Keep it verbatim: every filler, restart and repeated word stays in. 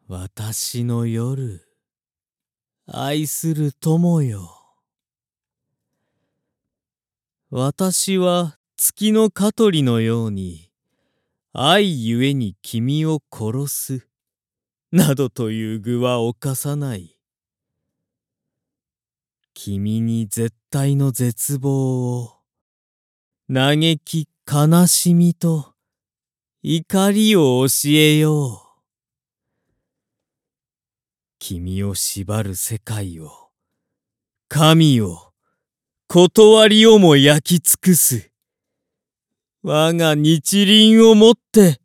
私の夜、愛する友よ。私は月の香取のように、愛ゆえに君を殺す、などという具は犯さない。君に絶対の絶望を、嘆き悲しみと怒りを教えよう。君を縛る世界を、神を、断りをも焼き尽くす。我が日輪をもって